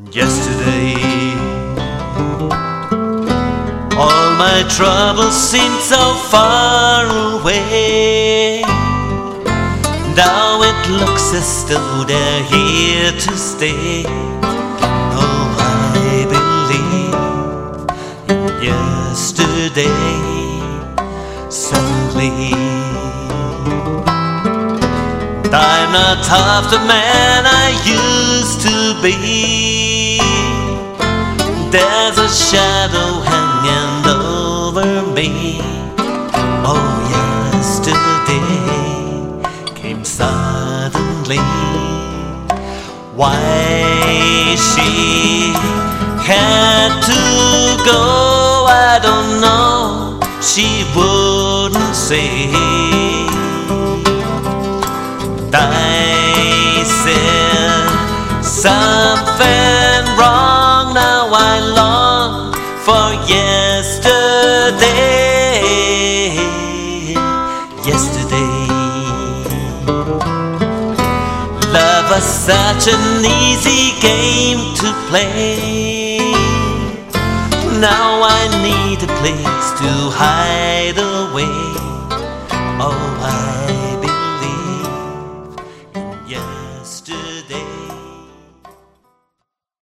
Yesterday, all my troubles seemed so far away. Now it looks as though they're here to stay. Oh, I believe in yesterday. Suddenly, I'm not half the man I used to be. There's a shadow hanging over me. Oh, yesterday came suddenly. Why she had to go, I don't know. She wouldn't say. I said something wrong. Now I long for yesterday. Yesterday, love was such an easy game to play. Now I need a place to hide away. Oh,